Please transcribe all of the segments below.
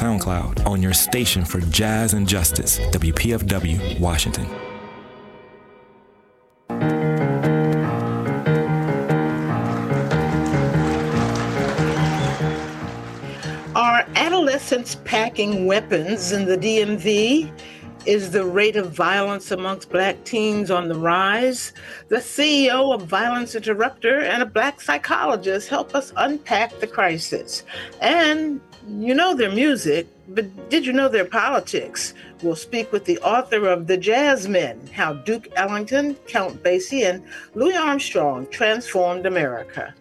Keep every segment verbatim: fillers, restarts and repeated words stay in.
SoundCloud on your station for jazz and justice, W P F W, Washington. Are adolescents packing weapons in the D M V? Is the rate of violence amongst Black teens on the rise? The C E O of Violence Interrupter and a Black psychologist help us unpack the crisis. And you know their music, but did you know their politics? We'll speak with the author of The Jazzmen, How Duke Ellington, Count Basie, and Louis Armstrong Transformed America.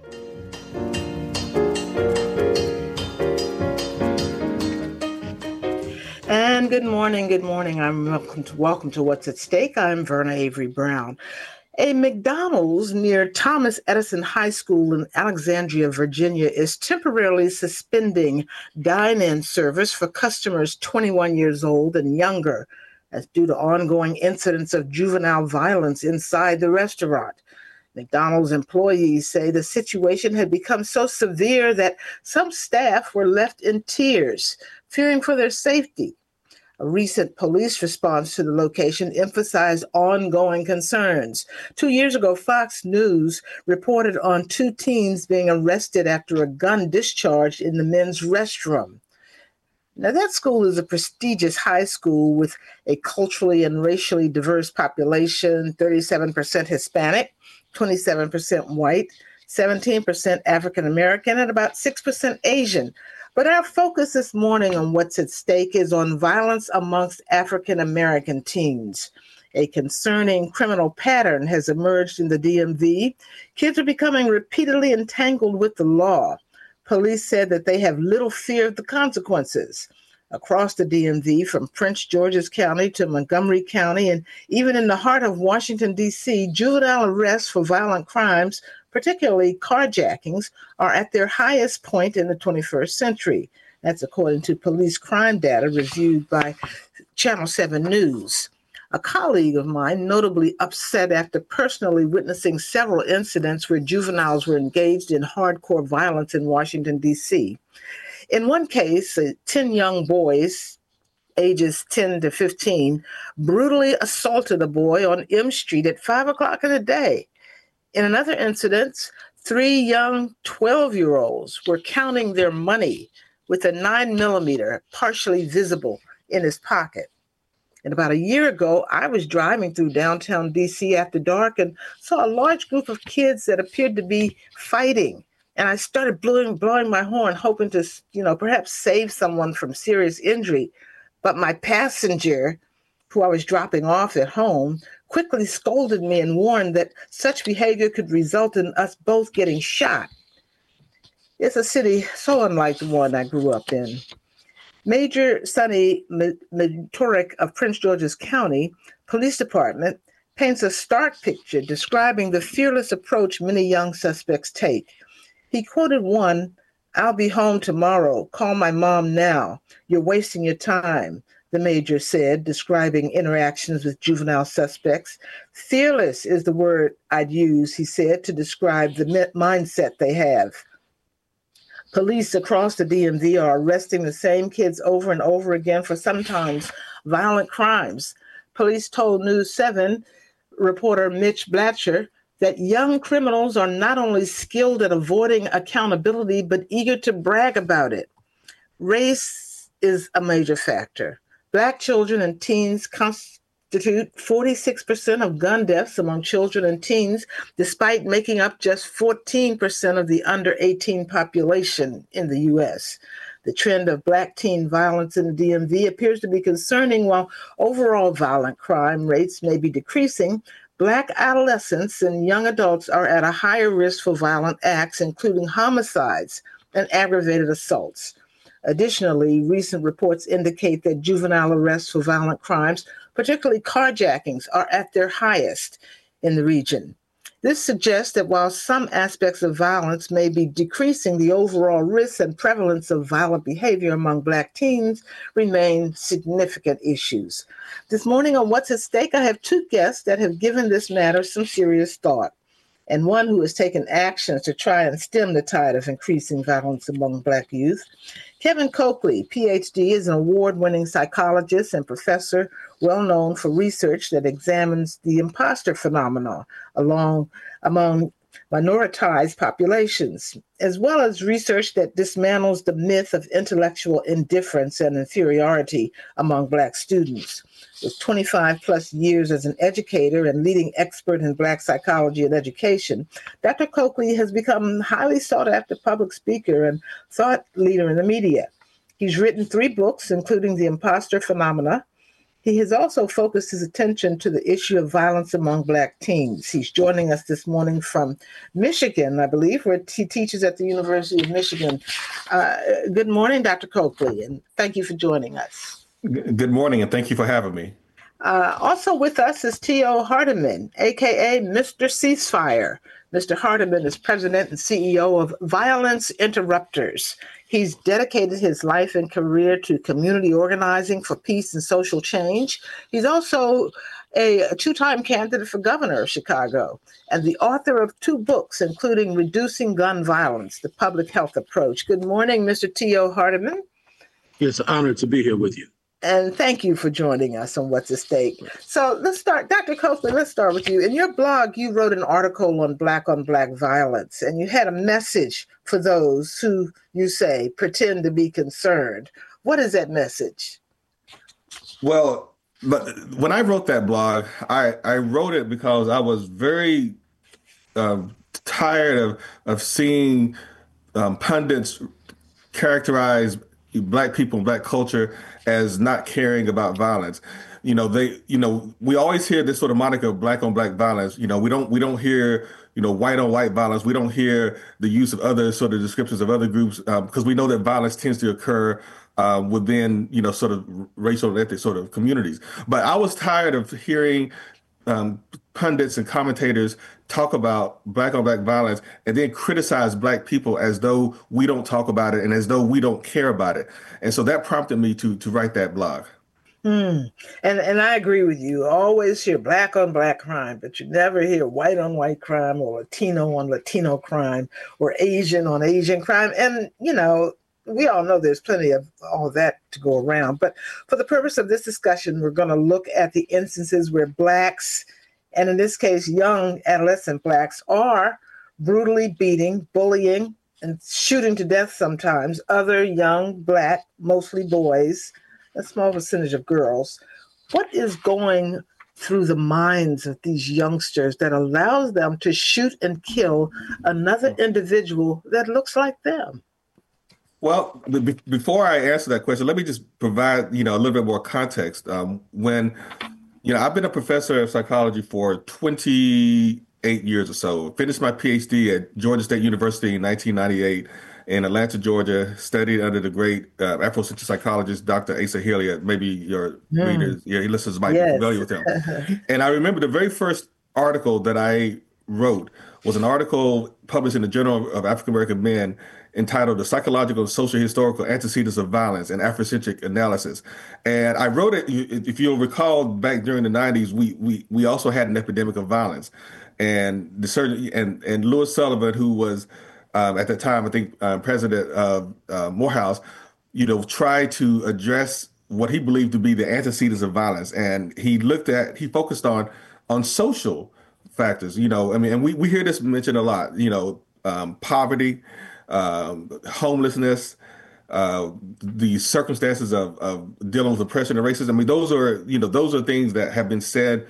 And good morning, good morning. I'm welcome to, welcome to What's at Stake. I'm Verna Avery Brown. A McDonald's near Thomas Edison High School in Alexandria, Virginia, is temporarily suspending dine-in service for customers twenty-one years old and younger, as due to ongoing incidents of juvenile violence inside the restaurant. McDonald's employees say the situation had become so severe that some staff were left in tears, fearing for their safety. A recent police response to the location emphasized ongoing concerns. Two years ago, Fox News reported on two teens being arrested after a gun discharged in the men's restroom. Now, that school is a prestigious high school with a culturally and racially diverse population, thirty-seven percent Hispanic, twenty-seven percent white, seventeen percent African American, and about six percent Asian. But our focus this morning on What's at Stake is on violence amongst African American teens. A concerning criminal pattern has emerged in the D M V. Kids are becoming repeatedly entangled with the law. Police said that they have little fear of the consequences. Across the D M V, from Prince George's County to Montgomery County, and even in the heart of Washington, D C, juvenile arrests for violent crimes, particularly carjackings, are at their highest point in the twenty-first century. That's according to police crime data reviewed by Channel seven News. A colleague of mine notably upset after personally witnessing several incidents where juveniles were engaged in hardcore violence in Washington, D C. In one case, uh, ten young boys, ages ten to fifteen, brutally assaulted a boy on M Street at five o'clock in the day. In another incident, three young twelve-year-olds were counting their money with a nine millimeter partially visible in his pocket. And about a year ago, I was driving through downtown D C after dark and saw a large group of kids that appeared to be fighting. And I started blowing, blowing my horn, hoping to, you know, perhaps save someone from serious injury. But my passenger, who I was dropping off at home, quickly scolded me and warned that such behavior could result in us both getting shot. It's a city so unlike the one I grew up in. Major Sonny Maturek of Prince George's County Police Department paints a stark picture describing the fearless approach many young suspects take. He quoted one, "I'll be home tomorrow. Call my mom now. You're wasting your time," the major said, describing interactions with juvenile suspects. "Fearless is the word I'd use," he said, to describe the mindset they have. Police across the D M V are arresting the same kids over and over again for sometimes violent crimes. Police told News seven reporter Mitch Blatcher that young criminals are not only skilled at avoiding accountability, but eager to brag about it. Race is a major factor. Black children and teens constitute forty-six percent of gun deaths among children and teens, despite making up just fourteen percent of the under eighteen population in the U S. The trend of Black teen violence in the D M V appears to be concerning. While overall violent crime rates may be decreasing, Black adolescents and young adults are at a higher risk for violent acts, including homicides and aggravated assaults. Additionally, recent reports indicate that juvenile arrests for violent crimes, particularly carjackings, are at their highest in the region. This suggests that while some aspects of violence may be decreasing, the overall risk and prevalence of violent behavior among Black teens remain significant issues. This morning on What's at Stake, I have two guests that have given this matter some serious thought. and one who has taken actions to try and stem the tide of increasing violence among Black youth. Kevin Coakley, P H D, is an award-winning psychologist and professor well known for research that examines the imposter phenomenon along among minoritized populations, as well as research that dismantles the myth of intellectual indifference and inferiority among Black students. With twenty-five plus years as an educator and leading expert in Black psychology and education, Doctor Coakley has become a highly sought-after public speaker and thought leader in the media. He's written three books, including The Imposter Phenomena. He has also focused his attention to the issue of violence among Black teens. He's joining us this morning from Michigan, I believe, where he teaches at the University of Michigan. Uh, good morning, Doctor Coakley, and thank you for joining us. Good morning, and thank you for having me. Uh, also with us is T O Hardiman, a k a. Mister Ceasefire. Mister Hardiman is president and C E O of Violence Interrupters. He's dedicated his life and career to community organizing for peace and social change. He's also a, a two-time candidate for governor of Chicago and the author of two books, including Reducing Gun Violence, the Public Health Approach. Good morning, Mister T O Hardiman. It's an honor to be here with you. And thank you for joining us on What's at Stake. So let's start. Doctor Coakley, let's start with you. In your blog, you wrote an article on Black on Black violence, and you had a message for those who, you say, pretend to be concerned. What is that message? Well, but when I wrote that blog, I, I wrote it because I was very um, tired of, of seeing um, pundits characterize Black people and Black culture as not caring about violence. You know, they, you know, we always hear this sort of moniker of Black on Black violence. You know, we don't, we don't hear, you know, white on white violence. We don't hear the use of other sort of descriptions of other groups um, because we know that violence tends to occur uh, within, you know, sort of racial and ethnic sort of communities. But I was tired of hearing um, pundits and commentators talk about Black on Black violence and then criticize Black people as though we don't talk about it and as though we don't care about it. And so that prompted me to to write that blog. Mm. And and I agree with you. Always hear Black on Black crime, but you never hear white on white crime or Latino on Latino crime or Asian on Asian crime. And, you know, we all know there's plenty of all that to go around. But for the purpose of this discussion, we're going to look at the instances where Blacks, and in this case, young adolescent Blacks, are brutally beating, bullying, and shooting to death sometimes other young Black, mostly boys, a small percentage of girls. What is going through the minds of these youngsters that allows them to shoot and kill another individual that looks like them? Well, b- before I answer that question, let me just provide, you know, a little bit more context. Um, when, you know, I've been a professor of psychology for twenty-eight years or so. Finished my P H D at Georgia State University in nineteen ninety-eight in Atlanta, Georgia. Studied under the great uh, Afrocentric psychologist, Doctor Asa Hilliard. Maybe your mm. readers, your listeners might yes. be familiar with him. And I remember the very first article that I wrote was an article published in the Journal of African American Men entitled The Psychological and Social Historical Antecedents of Violence and Afrocentric Analysis. And I wrote it, if you'll recall, back during the nineties, we we we also had an epidemic of violence. And the surgeon and, and Louis Sullivan, who was um, at the time, I think, uh, president of uh, Morehouse, you know, tried to address what he believed to be the antecedents of violence. And he looked at, he focused on on social factors, you know, I mean, and we, we hear this mentioned a lot, you know, um, poverty, um, homelessness, uh, the circumstances of, of dealing with oppression and racism. I mean, those are, you know, those are things that have been said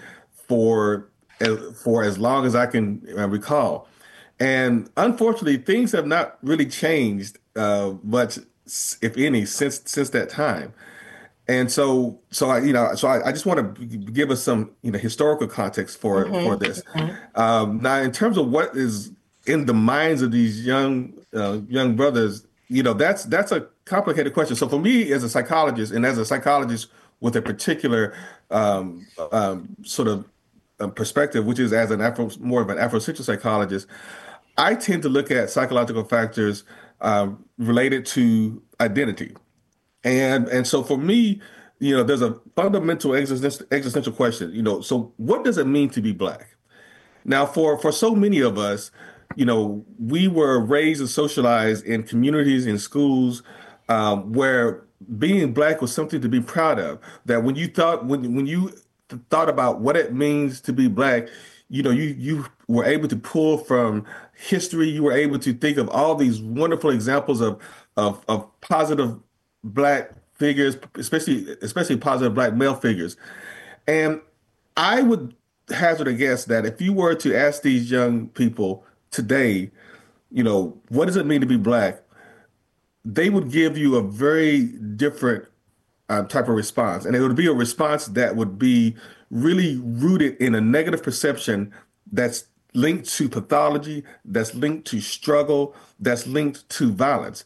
for, for as long as I can uh, recall. And unfortunately, things have not really changed uh, much, if any, since since that time. And so, so I, you know, so I, I just want to give us some, you know, historical context for mm-hmm. for this. Mm-hmm. Um, now, in terms of what is in the minds of these young uh, young brothers, you know, that's that's a complicated question. So for me, as a psychologist, and as a psychologist with a particular um, um, sort of um, perspective, which is as an Afro, more of an Afrocentric psychologist, I tend to look at psychological factors um, related to identity. And and so for me, you know, there's a fundamental existential, existential question, you know, so what does it mean to be Black? Now, for for so many of us, you know, we were raised and socialized in communities in schools um, where being black was something to be proud of. That when you thought when when you th- thought about what it means to be black, you know, you you were able to pull from history. You were able to think of all these wonderful examples of of, of positive black figures, especially especially positive black male figures. And I would hazard a guess that if you were to ask these young people today, you know, what does it mean to be black? They would give you a very different um, type of response. And it would be a response that would be really rooted in a negative perception that's linked to pathology, that's linked to struggle, that's linked to violence.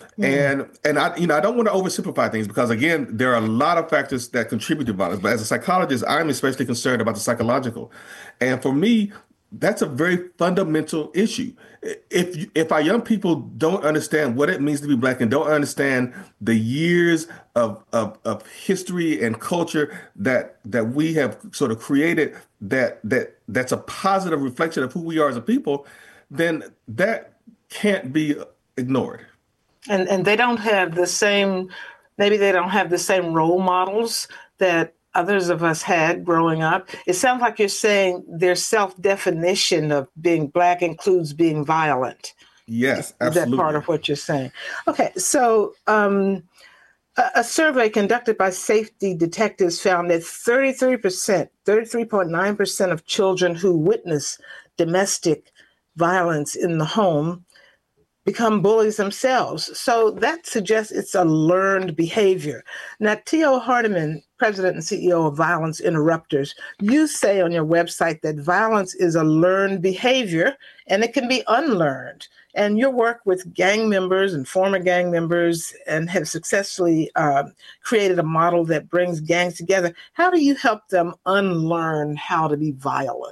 And and I you know I don't want to oversimplify things because again there are a lot of factors that contribute to violence. But as a psychologist, I'm especially concerned about the psychological. And for me, that's a very fundamental issue. If you, if our young people don't understand what it means to be black and don't understand the years of of, of history and culture that that we have sort of created that that that's a positive reflection of who we are as a people, then that can't be ignored. And and they don't have the same, maybe they don't have the same role models that others of us had growing up. It sounds like you're saying their self-definition of being black includes being violent. Yes, Is absolutely. that part of what you're saying? Okay, so um, a, a survey conducted by safety detectives found that thirty-three percent, thirty-three point nine percent of children who witness domestic violence in the home become bullies themselves. So that suggests it's a learned behavior. Now, Tio Hardiman, President and C E O of Violence Interrupters, you say on your website that violence is a learned behavior and it can be unlearned. And you work with gang members and former gang members and have successfully uh, created a model that brings gangs together. How do you help them unlearn how to be violent?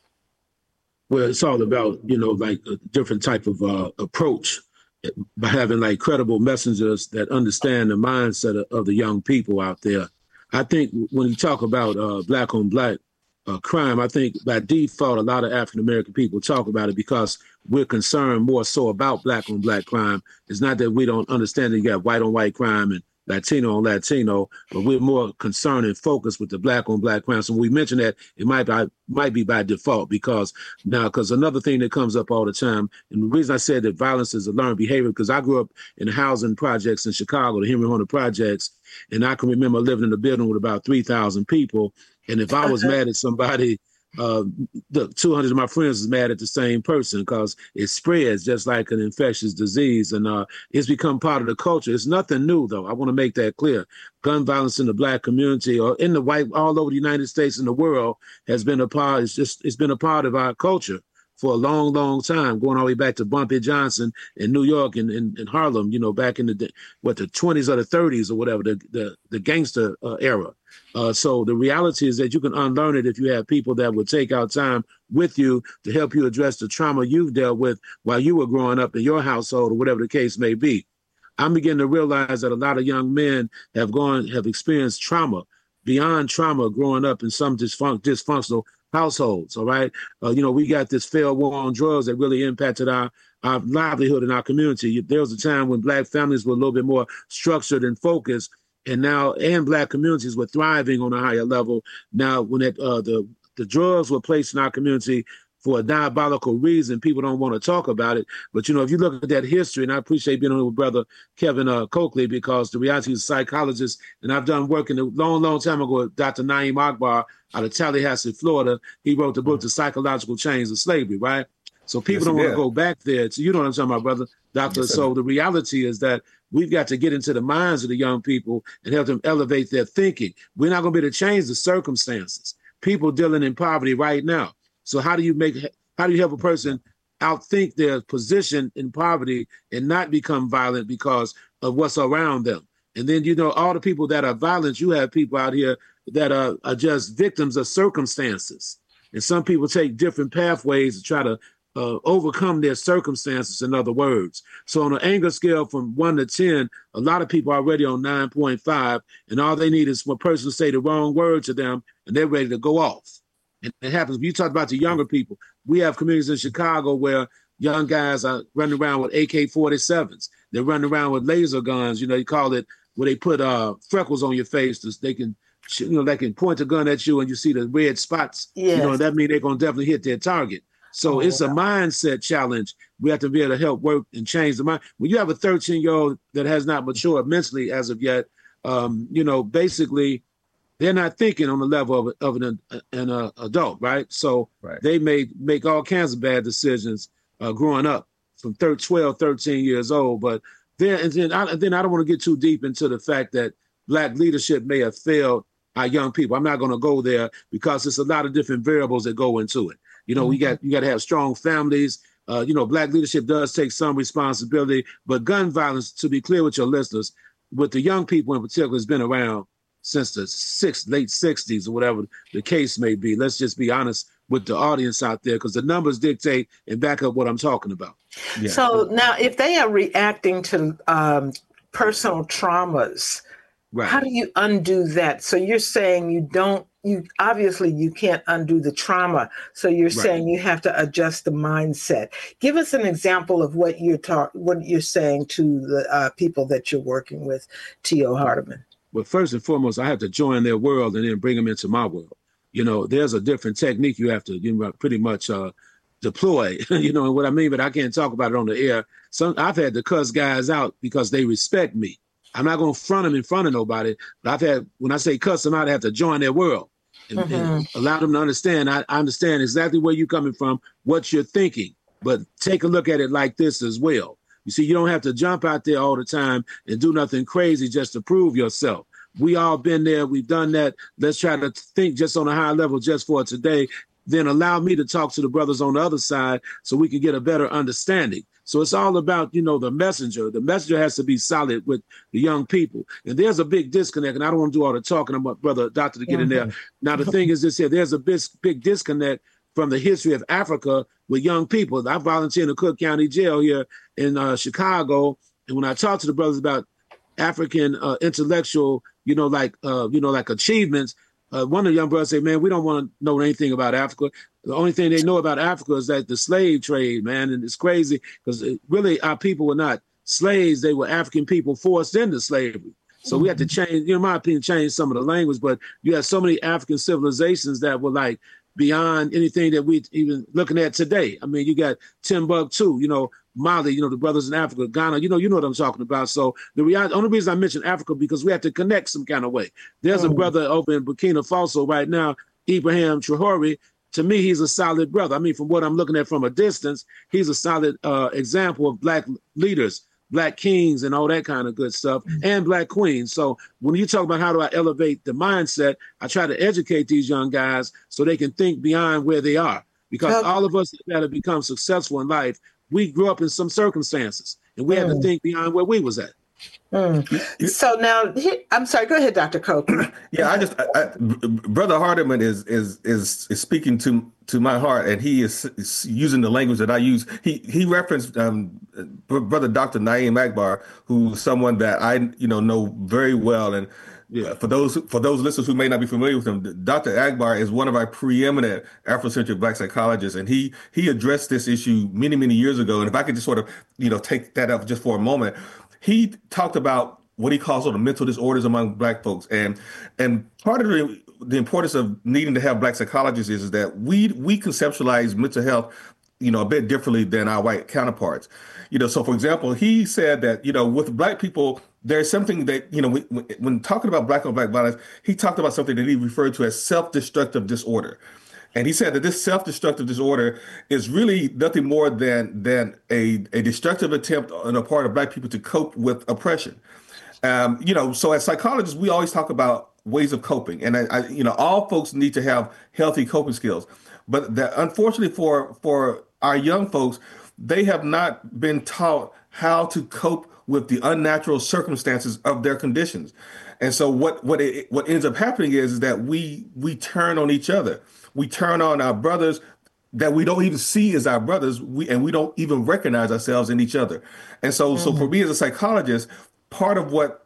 Well, it's all about, you know, like a different type of uh, approach by having like credible messengers that understand the mindset of, of the young people out there. I think when you talk about uh, black on black uh, crime, I think by default, a lot of African-American people talk about it because we're concerned more so about black on black crime. It's not that we don't understand that you got white on white crime and Latino on Latino, but we're more concerned and focused with the black on black crime. So when we mention that, it might be, might be by default because now, because another thing that comes up all the time, and the reason I said that violence is a learned behavior, because I grew up in housing projects in Chicago, the Henry Horner projects, and I can remember living in a building with about three thousand people. And if I was mad at somebody, uh, the two hundred of my friends is mad at the same person because it spreads just like an infectious disease. And uh, it's become part of the culture. It's nothing new, though. I want to make that clear. Gun violence in the black community or in the white, all over the United States and the world has been a part, it's just, it's been a part of our culture for a long, long time, going all the way back to Bumpy Johnson in New York and in, in Harlem, you know, back in the, what, the twenties or the thirties or whatever, the, the, the gangster uh, era. Uh, so the reality is that you can unlearn it if you have people that will take out time with you to help you address the trauma you've dealt with while you were growing up in your household or whatever the case may be. I'm beginning to realize that a lot of young men have gone, have experienced trauma, beyond trauma growing up in some dysfun- dysfunctional households, all right? Uh, you know, we got this failed war on drugs that really impacted our, our livelihood in our community. There was a time when black families were a little bit more structured and focused, and now, and black communities were thriving on a higher level. Now, when it, uh, the, the drugs were placed in our community for a diabolical reason, people don't want to talk about it. But, you know, if you look at that history, and I appreciate being on with Brother Kevin uh, Coakley, because the reality is a psychologist, and I've done work in a long, long time ago with Doctor Naeem Akbar out of Tallahassee, Florida. He wrote the book, The Psychological Chains of Slavery, right? So people yes, don't want to go back there. So you know what I'm talking about, brother, doctor. Yes, so the reality is that we've got to get into the minds of the young people and help them elevate their thinking. We're not going to be able to change the circumstances. People dealing in poverty right now. So how do you make, how do you help a person outthink their position in poverty and not become violent because of what's around them? And then, you know, all the people that are violent, you have people out here that are, are just victims of circumstances. And some people take different pathways to try to uh, overcome their circumstances, in other words. So on an anger scale from one to ten, a lot of people are already on nine point five, and all they need is one person to say the wrong word to them, and they're ready to go off. And it happens. You talked about the younger people. We have communities in Chicago where young guys are running around with A K forty-sevens. They're running around with laser guns. You know, you call it where they put uh, freckles on your face. So they can, you know, they can point a gun at you and you see the red spots. Yes. You know, that means they're going to definitely hit their target. So oh, it's wow. a mindset challenge. We have to be able to help work and change the mind. When you have a thirteen-year-old that has not matured mentally as of yet, um, you know, basically they're not thinking on the level of, of an, an uh, adult, right? So right. they may make all kinds of bad decisions uh, growing up from twelve, thirteen years old. But then, and then, I, then I don't want to get too deep into the fact that Black leadership may have failed our young people. I'm not going to go there because there's a lot of different variables that go into it. You know, mm-hmm. we got you got to have strong families. Uh, you know, Black leadership does take some responsibility, but gun violence, to be clear with your listeners, with the young people in particular, has been around since the six, late sixties or whatever the case may be. Let's just be honest with the audience out there, because the numbers dictate and back up what I'm talking about. Yeah. So now, if they are reacting to um, personal traumas, right. how do you undo that? So you're saying you don't, you obviously you can't undo the trauma. So you're right. saying you have to adjust the mindset. Give us an example of what you're talk, what you're saying to the uh, people that you're working with, T O Hardiman. Well, first and foremost, I have to join their world and then bring them into my world. You know, there's a different technique you have to you know, pretty much uh, deploy, you know what I mean? But I can't talk about it on the air. Some I've had to cuss guys out because they respect me. I'm not going to front them in front of nobody, but I've had, when I say cuss them out, I have to join their world and, mm-hmm. and allow them to understand. I, I understand exactly where you're coming from, what you're thinking, but take a look at it like this as well. You see, you don't have to jump out there all the time and do nothing crazy just to prove yourself. We all been there. We've done that. Let's try to think just on a high level just for today. Then allow me to talk to the brothers on the other side so we can get a better understanding. So it's all about, you know, the messenger. The messenger has to be solid with the young people. And there's a big disconnect. And I don't want to do all the talking. I'm a brother, doctor, to get mm-hmm. in there. Now, the thing is this here. There's a big, big disconnect from the history of Africa with young people. I volunteer in the Cook County Jail here in uh, Chicago. And when I talk to the brothers about African uh, intellectual, you know, like, uh, you know, like achievements, uh, one of the young brothers say, man, we don't want to know anything about Africa. The only thing they know about Africa is that the slave trade, man. And it's crazy because really our people were not slaves. They were African people forced into slavery. So mm-hmm. we had to change, you know, in my opinion, change some of the language. But you have so many African civilizations that were like beyond anything that we even looking at today. I mean, you got Timbuktu, you know, Mali, you know, the brothers in Africa, Ghana, you know, you know what I'm talking about. So the reality, only reason I mentioned Africa, because we have to connect some kind of way. There's mm. a brother over in Burkina Faso right now, Ibrahim Traore. To me, he's a solid brother. I mean, from what I'm looking at from a distance, he's a solid uh, example of Black leaders, Black kings and all that kind of good stuff, mm. and Black queens. So when you talk about how do I elevate the mindset, I try to educate these young guys so they can think beyond where they are. Because okay. all of us that have become successful in life, we grew up in some circumstances, and we mm. had to think beyond where we was at. Mm. So now, I'm sorry. Go ahead, Doctor Coker. Yeah, I just, I, I, Brother Hardiman is is is is speaking to to my heart, and he is, is using the language that I use. He he referenced um, Brother Doctor Na'im Akbar, who's someone that I you know know very well, and. Yeah, for those for those listeners who may not be familiar with him, Doctor Akbar is one of our preeminent Afrocentric Black psychologists, and he he addressed this issue many many years ago. And if I could just sort of you know take that up just for a moment, he talked about what he calls sort of mental disorders among Black folks, and and part of the, the importance of needing to have Black psychologists is, is that we we conceptualize mental health, you know, a bit differently than our white counterparts. You know, so for example, he said that you know with Black people. There's something that, you know, when, when talking about Black on Black violence, he talked about something that he referred to as self-destructive disorder. And he said that this self-destructive disorder is really nothing more than than a, a destructive attempt on the part of Black people to cope with oppression. Um, you know, so as psychologists, we always talk about ways of coping. And, I, I, you know, all folks need to have healthy coping skills. But that, unfortunately for, for our young folks, they have not been taught how to cope with the unnatural circumstances of their conditions. And so what what it, what ends up happening is, is that we we turn on each other. We turn on our brothers that we don't even see as our brothers, we and we don't even recognize ourselves in each other. And so mm-hmm. so for me as a psychologist, part of what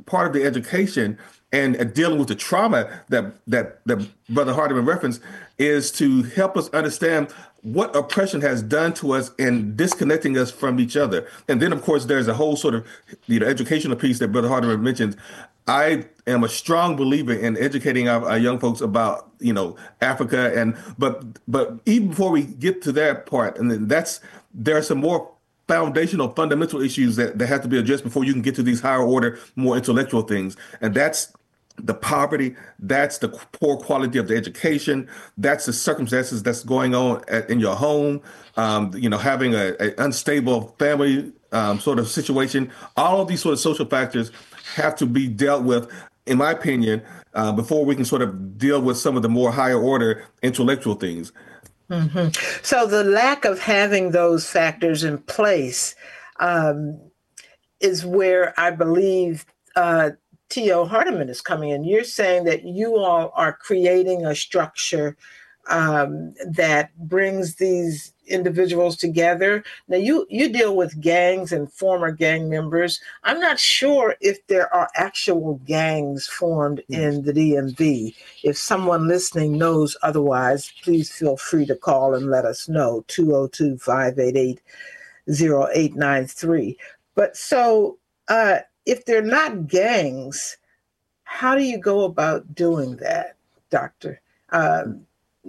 part of the education and uh, dealing with the trauma that that that Brother Hardiman referenced is to help us understand what oppression has done to us in disconnecting us from each other. And then, of course, there's a whole sort of, you know, educational piece that Brother Hardiman mentioned. I am a strong believer in educating our, our young folks about, you know, Africa. And but but even before we get to that part, and then that's there are some more foundational, fundamental issues that, that have to be addressed before you can get to these higher order, more intellectual things. And that's the poverty, that's the poor quality of the education, that's the circumstances that's going on at, in your home, um, you know, having a, a unstable family um, sort of situation. All of these sort of social factors have to be dealt with, in my opinion, uh, before we can sort of deal with some of the more higher order intellectual things. Mm-hmm. So the lack of having those factors in place um, is where I believe uh, T O Hardiman is coming in. You're saying that you all are creating a structure um, that brings these individuals together. Now, you, you deal with gangs and former gang members. I'm not sure if there are actual gangs formed in the D M V. If someone listening knows otherwise, please feel free to call and let us know, two oh two, five eight eight, oh eight nine three. But so uh, if they're not gangs, how do you go about doing that, Doctor Um,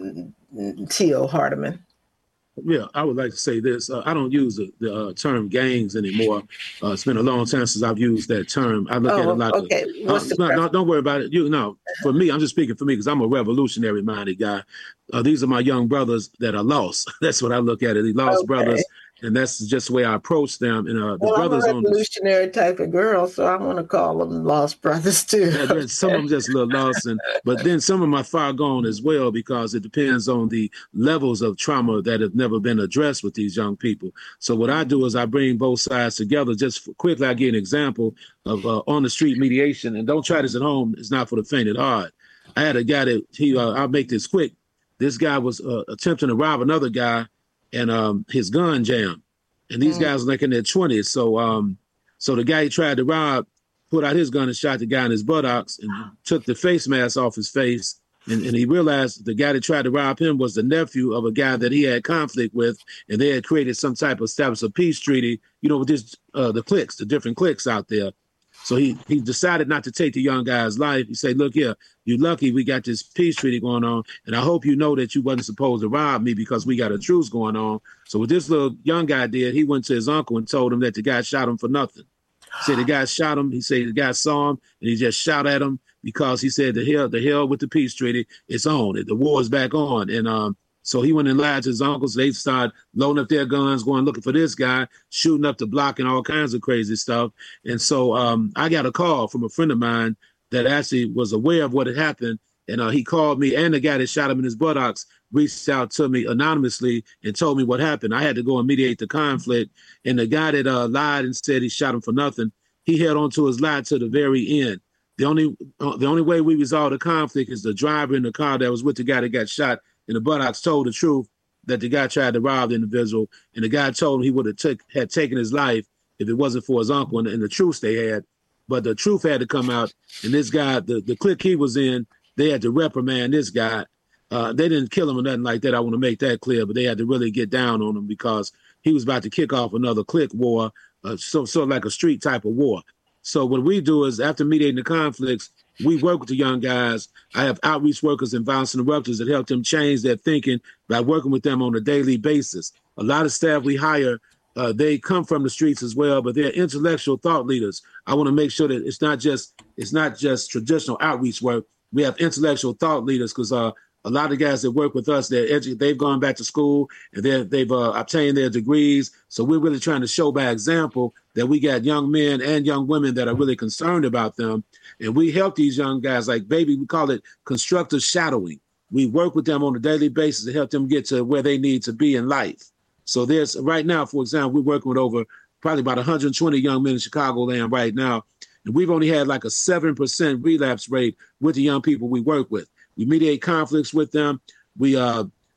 T O Hardiman? Yeah, I would like to say this. Uh, I don't use the, the uh, term gangs anymore. Uh, it's been a long time since I've used that term. I look oh, at it like, okay. A, What's uh, the no, no, don't worry about it. You know, for me, I'm just speaking for me because I'm a revolutionary-minded guy. Uh, these are my young brothers that are lost. That's what I look at it. The lost okay. brothers. And that's just the way I approach them. And uh, the well, brothers I'm a on revolutionary type of girl, so I want to call them lost brothers too. Yeah, okay. Some of them just a little lost, and but then some of them are far gone as well because it depends on the levels of trauma that have never been addressed with these young people. So what I do is I bring both sides together. Just quickly, I give an example of uh, on the street mediation, and don't try this at home. It's not for the faint at heart. I had a guy that he. Uh, I'll make this quick. This guy was uh, attempting to rob another guy, and um, his gun jammed. And these mm. guys are like in their twenties. So um, so the guy he tried to rob put out his gun and shot the guy in his buttocks and took the face mask off his face. And, and he realized the guy that tried to rob him was the nephew of a guy that he had conflict with. And they had created some type of status of peace treaty, you know, with this, uh, the cliques, the different cliques out there. So he he decided not to take the young guy's life. He said, look here, you're lucky we got this peace treaty going on. And I hope you know that you wasn't supposed to rob me because we got a truce going on. So what this little young guy did, he went to his uncle and told him that the guy shot him for nothing. He said the guy shot him. He said the guy saw him and he just shot at him because he said the hell, the hell with the peace treaty, it's on. The war is back on. And um, so he went and lied to his uncles. They started loading up their guns, going looking for this guy, shooting up the block and all kinds of crazy stuff. And so um, I got a call from a friend of mine that actually was aware of what had happened. And uh, he called me, and the guy that shot him in his buttocks reached out to me anonymously and told me what happened. I had to go and mediate the conflict. And the guy that uh, lied and said he shot him for nothing, he held on to his lie to the very end. The only uh, the only way we resolved the conflict is the driver in the car that was with the guy that got shot in the buttocks told the truth that the guy tried to rob the individual, and the guy told him he would have took had taken his life if it wasn't for his uncle and, and the truth they had. But the truth had to come out, and this guy, the, the clique he was in, they had to reprimand this guy. Uh, they didn't kill him or nothing like that. I want to make that clear, but they had to really get down on him because he was about to kick off another clique war, uh, so sort of like a street type of war. So what we do is after mediating the conflicts, we work with the young guys. I have outreach workers and violence interrupters that help them change their thinking by working with them on a daily basis. A lot of staff we hire, uh, they come from the streets as well, but they're intellectual thought leaders. I want to make sure that it's not just it's not just traditional outreach work. We have intellectual thought leaders because uh, a lot of guys that work with us, they're edu- they've gone back to school and they're, they've uh, obtained their degrees. So we're really trying to show by example that we got young men and young women that are really concerned about them. And we help these young guys like, baby, we call it constructive shadowing. We work with them on a daily basis to help them get to where they need to be in life. So there's right now, for example, we're working with over probably about one hundred twenty young men in Chicagoland right now. And we've only had like a seven percent relapse rate with the young people we work with. We mediate conflicts with them. We uh,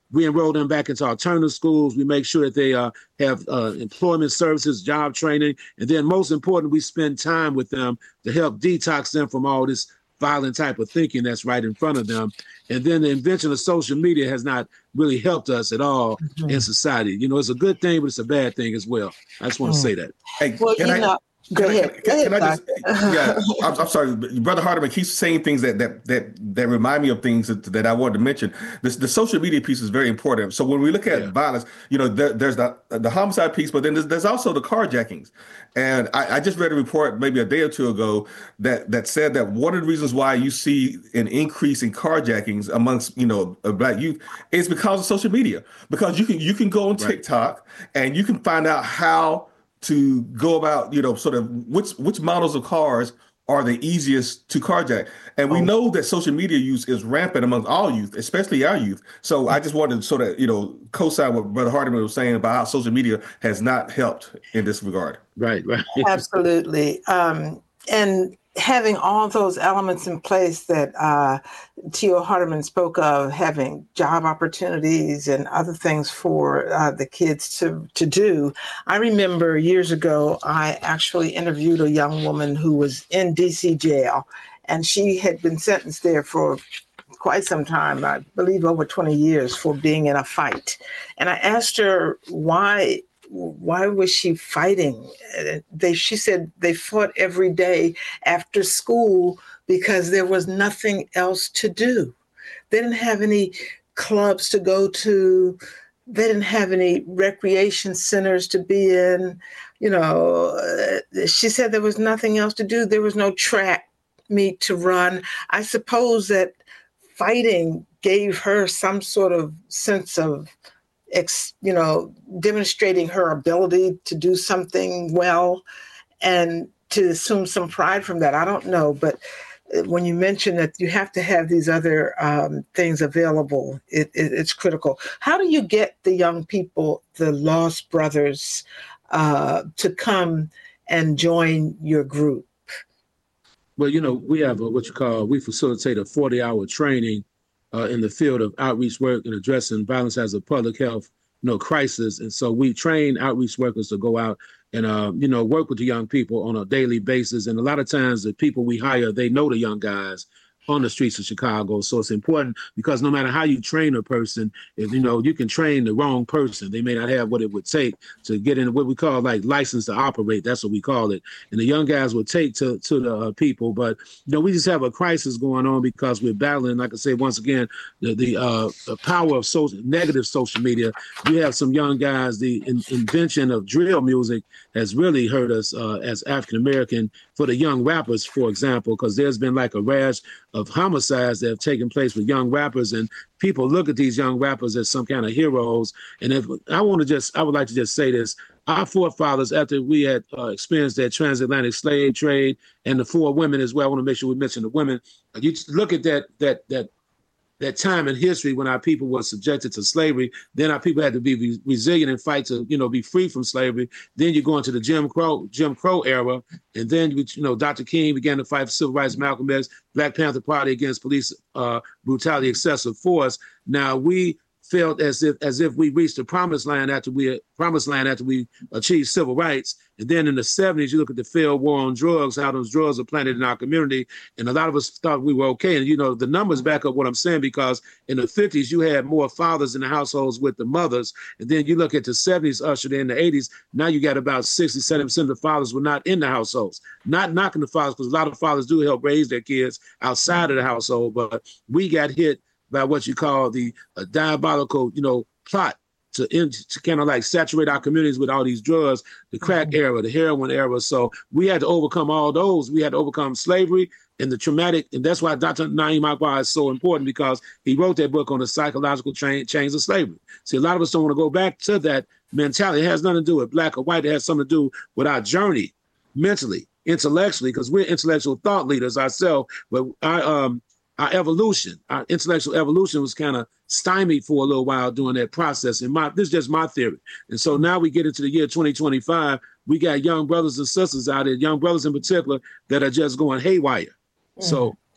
we enroll them back into alternative schools. We make sure that they uh, have uh, employment services, job training. And then most important, we spend time with them to help detox them from all this violent type of thinking that's right in front of them. And then the invention of social media has not really helped us at all mm-hmm. in society. You know, it's a good thing, but it's a bad thing as well. I just want to mm. say that. Hey, well, you I, know, go can ahead. I, can, go ahead, can I just, yeah, I'm, I'm sorry, Brother Hardiman keeps saying things that that that that remind me of things that, that I wanted to mention. This, the social media piece is very important. So when we look at yeah. violence, you know, there, there's the the homicide piece, but then there's, there's also the carjackings. And I, I just read a report maybe a day or two ago that that said that one of the reasons why you see an increase in carjackings amongst, you know, Black youth is because of social media. Because you can you can go on right. TikTok and you can find out how to go about, you know, sort of which which models of cars are the easiest to carjack. And we oh. know that social media use is rampant amongst all youth, especially our youth. So I just wanted to sort of, you know, co-sign what Brother Hardiman was saying about how social media has not helped in this regard. Right, right. Absolutely. Um, and having all those elements in place that uh, T O Hardiman spoke of, having job opportunities and other things for uh, the kids to, to do. I remember years ago, I actually interviewed a young woman who was in D C jail, and she had been sentenced there for quite some time, I believe over twenty years, for being in a fight. And I asked her why Why was she fighting? They, she said they fought every day after school because there was nothing else to do. They didn't have any clubs to go to. They didn't have any recreation centers to be in. You know, she said there was nothing else to do. There was no track meet to run. I suppose that fighting gave her some sort of sense of Ex, you know, demonstrating her ability to do something well and to assume some pride from that. I don't know. But when you mention that you have to have these other um, things available, it, it, it's critical. How do you get the young people, the Lost Brothers, uh, to come and join your group? Well, you know, we have a, what you call, we facilitate a forty hour training Uh, in the field of outreach work and addressing violence as a public health, you know, crisis. And so we train outreach workers to go out and, uh, you know, work with the young people on a daily basis. And a lot of times the people we hire, they know the young guys on the streets of Chicago. So it's important because no matter how you train a person, if, you know, you can train the wrong person. They may not have what it would take to get in what we call like license to operate. That's what we call it. And the young guys will take to, to the uh, people. But, you know, we just have a crisis going on because we're battling, like I say, once again, the, the, uh, the power of social, negative social media. You have some young guys, the in, invention of drill music has really hurt us uh, as African-American for the young rappers, for example, because there's been like a rash of homicides that have taken place with young rappers, and people look at these young rappers as some kind of heroes. And if I want to just, I would like to just say this: our forefathers, after we had uh, experienced that transatlantic slave trade, and the four women as well. I want to make sure we mention the women. You look at that that that that time in history when our people were subjected to slavery. Then our people had to be re- resilient and fight to, you know, be free from slavery. Then you go into the Jim Crow Jim Crow era, and then you know Doctor King began to fight for civil rights. Malcolm X, Black Panther Party against police uh, brutality, excessive force. Now we felt as if as if we reached the promised land after we promised land after we achieved civil rights. And then in the seventies, you look at the failed war on drugs, how those drugs are planted in our community. And a lot of us thought we were okay. And, you know, the numbers back up what I'm saying, because in the fifties, you had more fathers in the households with the mothers. And then you look at the seventies, ushered in the eighties, now you got about sixty, seventy percent of the fathers were not in the households. Not knocking the fathers, because a lot of fathers do help raise their kids outside of the household. But we got hit by what you call the uh, diabolical, you know, plot to, in, to kind of like saturate our communities with all these drugs, the crack mm-hmm. era, the heroin era. So we had to overcome all those. We had to overcome slavery and the traumatic. And that's why Doctor Na'im Akbar is so important, because he wrote that book on the psychological cha- chains of slavery. See, a lot of us don't want to go back to that mentality. It has nothing to do with black or white. It has something to do with our journey mentally, intellectually, because we're intellectual thought leaders ourselves. But I, um, Our evolution, our intellectual evolution was kind of stymied for a little while during that process. And my, this is just my theory. And so now we get into the year twenty twenty-five, we got young brothers and sisters out there, young brothers in particular, that are just going haywire. Mm. So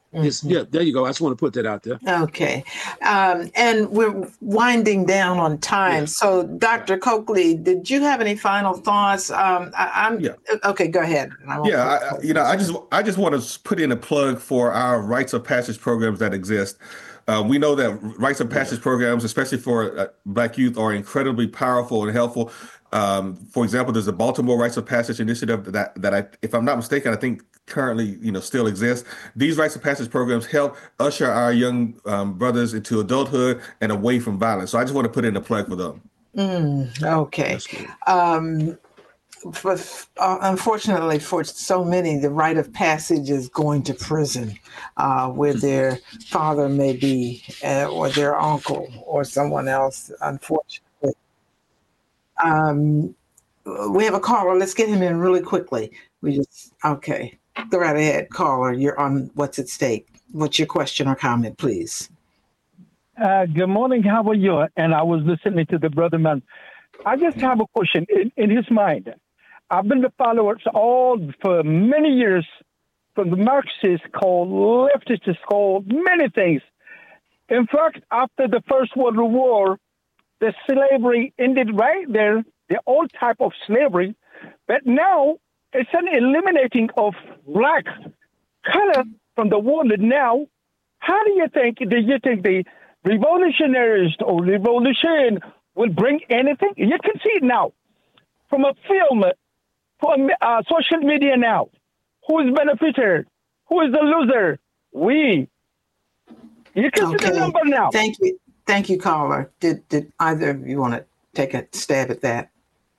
Mm-hmm. It's, yeah, there you go. I just want to put that out there. Okay. Um, and we're winding down on time. Yeah. So, Doctor Yeah. Coakley, did you have any final thoughts? Um, I, I'm yeah. Okay, go ahead. I yeah, I, you know, I just I just want to put in a plug for our rites of passage programs that exist. Uh, we know that rites of passage programs, especially for uh, Black youth, are incredibly powerful and helpful. Um, for example, there's a Baltimore Rites of Passage initiative that that I, if I'm not mistaken, I think currently, you know, still exists. These rites of passage programs help usher our young um, brothers into adulthood and away from violence. So I just want to put in a plug for them. Mm, okay. Um, for, uh, unfortunately, for so many, the rite of passage is going to prison, uh, where their father may be, uh, or their uncle, or someone else. Unfortunately. Um, we have a caller. Let's get him in really quickly. We just, okay. Go right ahead, caller. You're on What's at Stake. What's your question or comment, please? Uh, good morning. How are you? And I was listening to the brother man. I just have a question in, in his mind. I've been the followers all for many years from the Marxists called leftists called many things. In fact, after the First World War, the slavery ended right there, the old type of slavery. But now it's an eliminating of black color from the world now. How do you think, do you think the revolutionaries or revolution will bring anything? You can see it now from a film, from uh, social media now. Who is benefited? Who is the loser? We. You can okay. see the number now. Thank you. Thank you, caller. Did did either of you want to take a stab at that?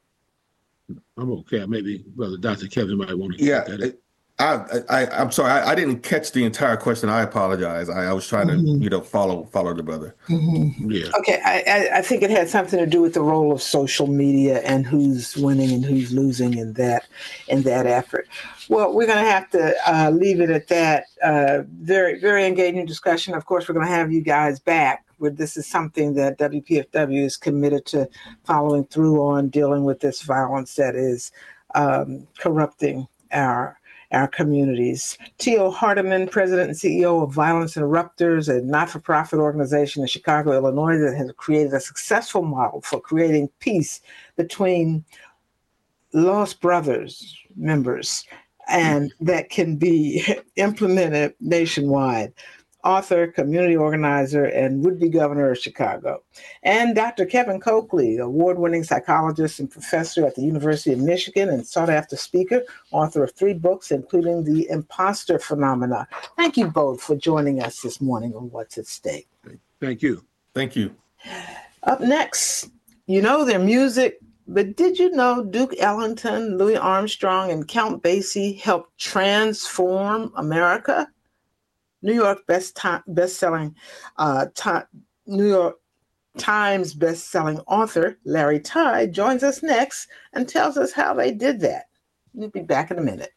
I'm okay. Maybe Brother Doctor Kevin might want to. Yeah, it, I, I, I'm sorry. I, I didn't catch the entire question. I apologize. I, I was trying mm-hmm. to, you know, follow follow the brother. Mm-hmm. Yeah. Okay. I, I, I think it had something to do with the role of social media and who's winning and who's losing in that in that effort. Well, we're going to have to uh, leave it at that. Uh, very very engaging discussion. Of course, we're going to have you guys back. Where this is something that W P F W is committed to following through on, dealing with this violence that is um, corrupting our our communities. Tio Hardiman, President and C E O of Violence Interrupters, a not-for-profit organization in Chicago, Illinois, that has created a successful model for creating peace between lost brothers members, and that can be implemented nationwide. Author, community organizer, and would-be governor of Chicago. And Doctor Kevin Coakley, award-winning psychologist and professor at the University of Michigan and sought-after speaker, author of three books, including The Imposter Phenomena. Thank you both for joining us this morning on What's at Stake. Thank you. Thank you. Up next, you know their music, but did you know Duke Ellington, Louis Armstrong, and Count Basie helped transform America? New York best time, best-selling, uh, time, New York Times best-selling author Larry Tye joins us next and tells us how they did that. We'll be back in a minute.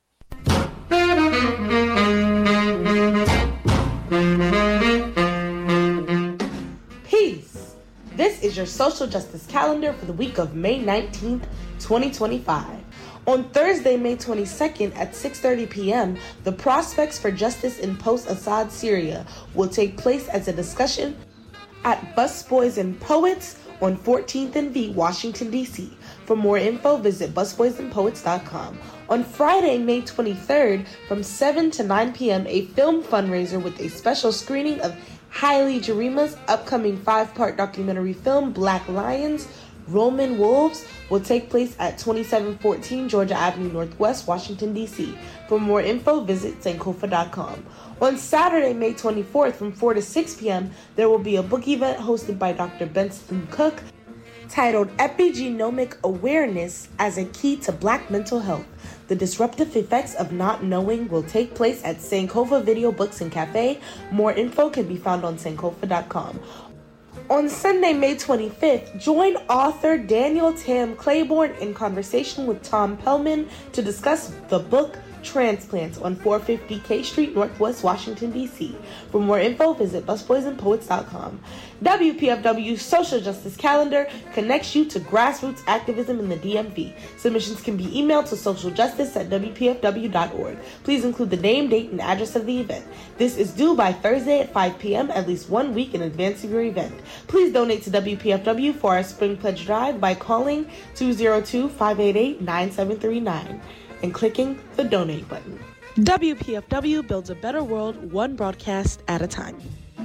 Peace. This is your social justice calendar for the week of May nineteenth, twenty twenty-five. On Thursday, May twenty-second at six thirty p.m., the Prospects for Justice in Post-Assad Syria will take place as a discussion at Busboys and Poets on fourteenth and V, Washington, D C. For more info, visit busboys and poets dot com. On Friday, May twenty-third, from seven to nine p.m., a film fundraiser with a special screening of Haile Gerima's upcoming five-part documentary film, Black Lions, Roman Wolves, will take place at twenty-seven fourteen Georgia Avenue Northwest, Washington, D C. For more info, visit sankofa dot com. On Saturday, May twenty-fourth, from four to six p.m., there will be a book event hosted by Doctor Benson Cook titled Epigenomic Awareness as a Key to Black Mental Health. The Disruptive Effects of Not Knowing will take place at Sankofa Video Books and Cafe. More info can be found on sankofa dot com. On Sunday, May twenty-fifth, join author Daniel Tam Claiborne in conversation with Tom Pellman to discuss the book Transplants on four fifty K Street, Northwest Washington, D C. For more info, visit busboys and poets dot com. W P F W's Social Justice Calendar connects you to grassroots activism in the D M V. Submissions can be emailed to socialjustice at w p f w dot org. Please include the name, date, and address of the event. This is due by Thursday at five p.m. at least one week in advance of your event. Please donate to W P F W for our Spring Pledge Drive by calling two oh two, five eight eight, nine seven three nine and clicking the donate button. W P F W builds a better world, one broadcast at a time.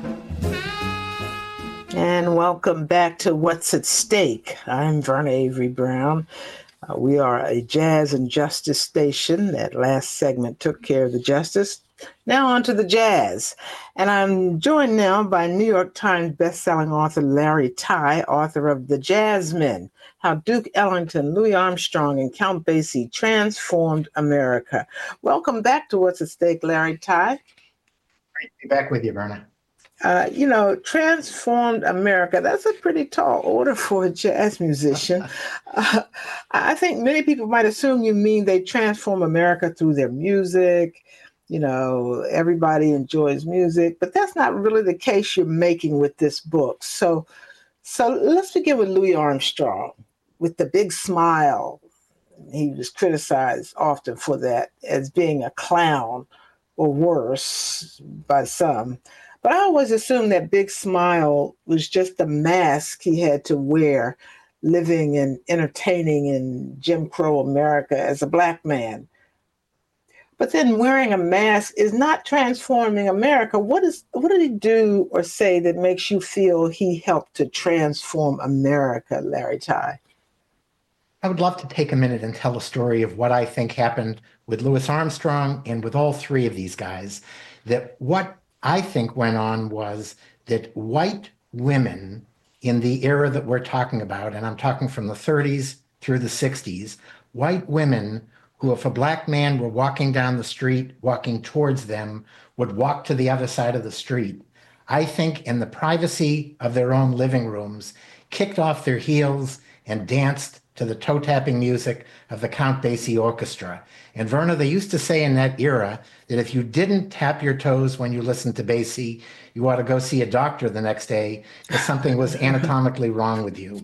And welcome back to What's at Stake. I'm Verna Avery Brown. Uh, we are a jazz and justice station. That last segment took care of the justice. Now on to the jazz. And I'm joined now by New York Times bestselling author Larry Tye, author of The Jazzmen: How Duke Ellington, Louis Armstrong, and Count Basie Transformed America. Welcome back to What's at Stake, Larry Tye. Great to be back with you, Verna. Uh, you know, transformed America, that's a pretty tall order for a jazz musician. Uh, I think many people might assume you mean they transform America through their music. You know, everybody enjoys music, but that's not really the case you're making with this book. So, so let's begin with Louis Armstrong, with the big smile. He was criticized often for that as being a clown or worse by some. But I always assumed that big smile was just a mask he had to wear living and entertaining in Jim Crow America as a Black man. But then wearing a mask is not transforming America. What is what did he do or say that makes you feel he helped to transform America, Larry Tye? I would love to take a minute and tell a story of what I think happened with Louis Armstrong and with all three of these guys. That what I think went on was that white women in the era that we're talking about, and I'm talking from the thirties through the sixties, white women who, if a Black man were walking down the street, walking towards them, would walk to the other side of the street. I think in the privacy of their own living rooms, kicked off their heels and danced to the toe-tapping music of the Count Basie Orchestra. And Verna, they used to say in that era that if you didn't tap your toes when you listened to Basie, you ought to go see a doctor the next day because something was anatomically wrong with you.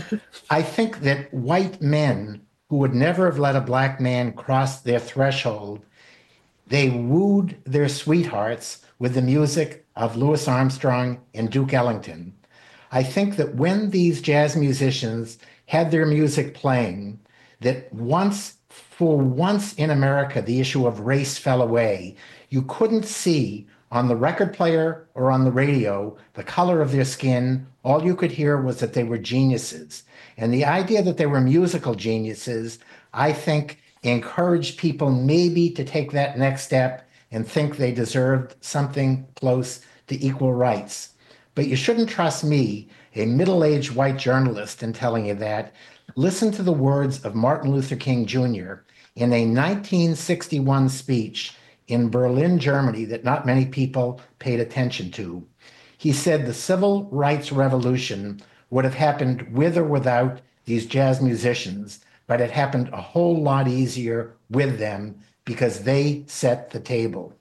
I think that white men who would never have let a Black man cross their threshold, they wooed their sweethearts with the music of Louis Armstrong and Duke Ellington. I think that when these jazz musicians had their music playing, that once, for once in America, the issue of race fell away. You couldn't see on the record player or on the radio the color of their skin. All you could hear was that they were geniuses. And the idea that they were musical geniuses, I think, encouraged people maybe to take that next step and think they deserved something close to equal rights. But you shouldn't trust me, a middle-aged white journalist, in telling you that. Listen to the words of Martin Luther King Junior in a nineteen sixty-one speech in Berlin, Germany, that not many people paid attention to. He said the civil rights revolution would have happened with or without these jazz musicians, but it happened a whole lot easier with them because they set the table.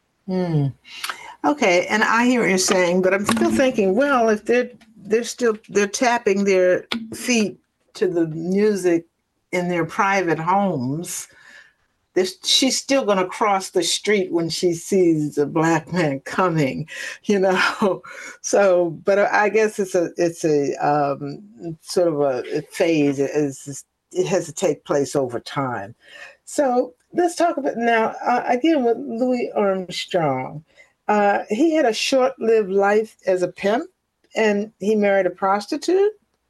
Mm. Okay, and I hear what you're saying, but I'm still thinking, well, if they're they're still they're tapping their feet to the music in their private homes, she's still going to cross the street when she sees a Black man coming, you know. So, but I guess it's a it's a um, sort of a phase. It's, it has to take place over time. So let's talk about now uh, again with Louis Armstrong. Uh, he had a short-lived life as a pimp, and he married a prostitute.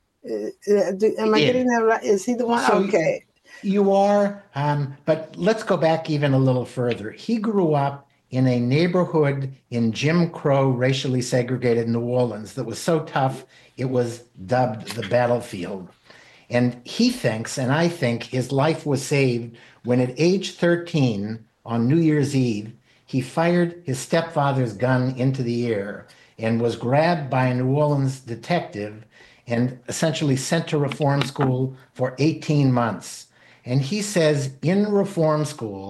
Uh, do, am I yeah. getting that right? Is he the one? So okay. You are, um, but let's go back even a little further. He grew up in a neighborhood in Jim Crow, racially segregated New Orleans that was so tough, it was dubbed the battlefield. And he thinks, and I think, his life was saved when at age thirteen, on New Year's Eve, he fired his stepfather's gun into the air and was grabbed by a New Orleans detective and essentially sent to reform school for eighteen months. And he says in reform school,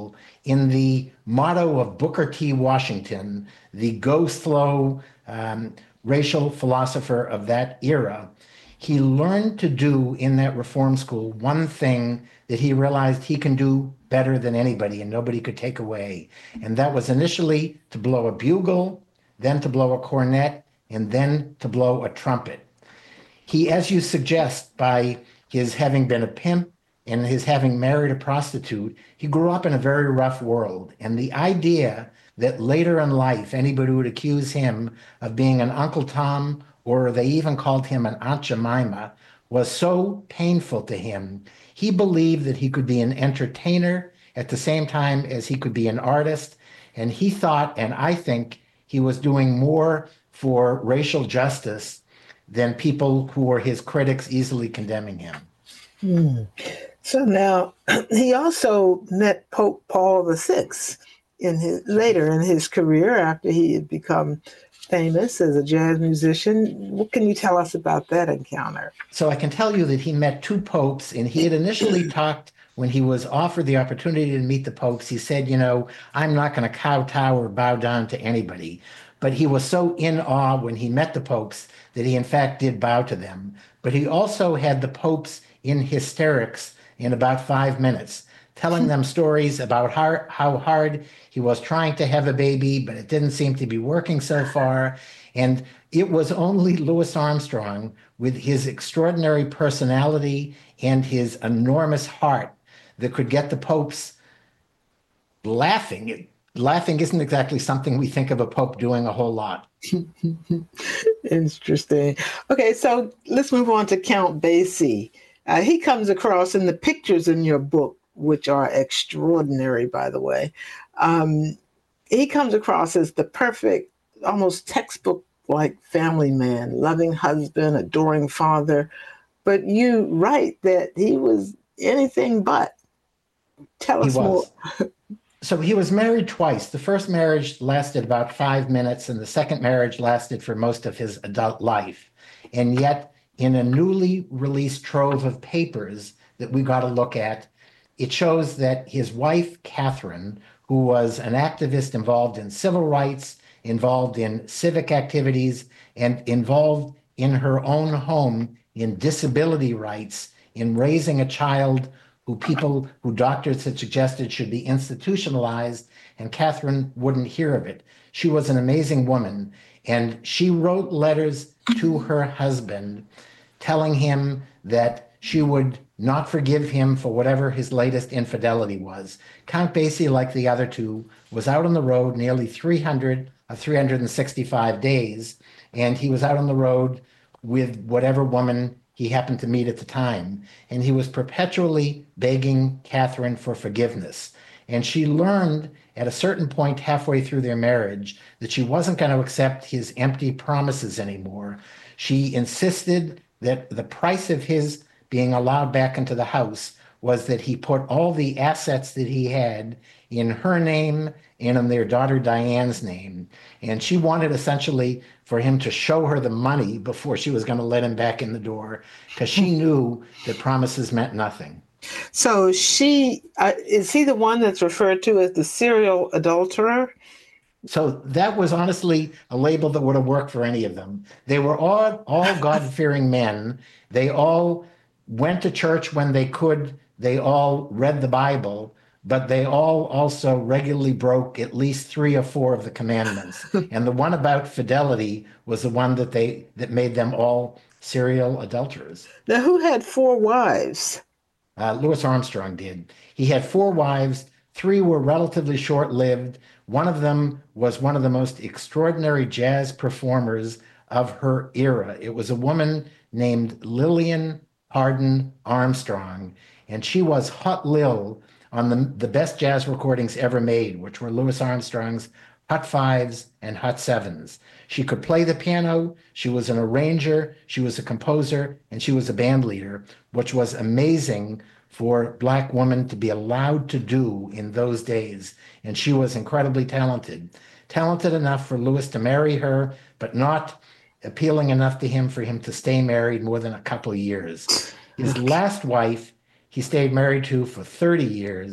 in the motto of Booker T. Washington, the go slow um, racial philosopher of that era. He learned to do in that reform school one thing that he realized he can do better than anybody and nobody could take away. And that was initially to blow a bugle, then to blow a cornet, and then to blow a trumpet. He, as you suggest, by his having been a pimp and his having married a prostitute, he grew up in a very rough world. And the idea that later in life, anybody would accuse him of being an Uncle Tom, or they even called him an Aunt Jemima, was so painful to him. He believed that he could be an entertainer at the same time as he could be an artist. And he thought, and I think he was doing more for racial justice than people who were his critics easily condemning him. Hmm. So now he also met Pope Paul the Sixth in his later in his career after he had become famous as a jazz musician. What can you tell us about that encounter? So I can tell you that he met two popes, and he had initially talked when he was offered the opportunity to meet the popes. He said, you know, I'm not going to kowtow or bow down to anybody. But he was so in awe when he met the popes that he in fact did bow to them. But he also had the popes in hysterics in about five minutes, telling them stories about how, how hard he was trying to have a baby, but it didn't seem to be working so far. And it was only Louis Armstrong, with his extraordinary personality and his enormous heart, that could get the popes laughing. Laughing isn't exactly something we think of a pope doing a whole lot. Interesting. Okay, so let's move on to Count Basie. Uh, he comes across in the pictures in your book, which are extraordinary, by the way. Um, he comes across as the perfect, almost textbook-like family man, loving husband, adoring father. But you write that he was anything but. Tell us more. So he was married twice. The first marriage lasted about five minutes, and the second marriage lasted for most of his adult life. And yet, in a newly released trove of papers that we got to look at, it shows that his wife, Catherine, who was an activist involved in civil rights, involved in civic activities, and involved in her own home in disability rights, in raising a child who people, who doctors had suggested should be institutionalized, and Catherine wouldn't hear of it. She was an amazing woman, and she wrote letters to her husband telling him that she would not forgive him for whatever his latest infidelity was. Count Basie, like the other two, was out on the road nearly three hundred of three hundred sixty-five days, and he was out on the road with whatever woman he happened to meet at the time. And he was perpetually begging Catherine for forgiveness. And she learned at a certain point halfway through their marriage that she wasn't going to accept his empty promises anymore. She insisted that the price of his being allowed back into the house was that he put all the assets that he had in her name and in their daughter Diane's name. And she wanted essentially for him to show her the money before she was going to let him back in the door, because she knew that promises meant nothing. So she, uh, is he the one that's referred to as the serial adulterer? So that was honestly a label that would have worked for any of them. They were all, all God-fearing men. They all went to church when they could. They all read the Bible, but they all also regularly broke at least three or four of the commandments. And the one about fidelity was the one that they that made them all serial adulterers. Now, who had four wives? Uh, Louis Armstrong did. He had four wives. Three were relatively short-lived. One of them was one of the most extraordinary jazz performers of her era. It was a woman named Lillian Hardin Armstrong, and she was Hot Lil on the, the best jazz recordings ever made, which were Louis Armstrong's Hot Fives and Hot Sevens. She could play the piano, she was an arranger, she was a composer, and she was a band leader, which was amazing for a Black woman to be allowed to do in those days. And she was incredibly talented. Talented enough for Louis to marry her, but not appealing enough to him for him to stay married more than a couple of years. His last wife, he stayed married to for thirty years,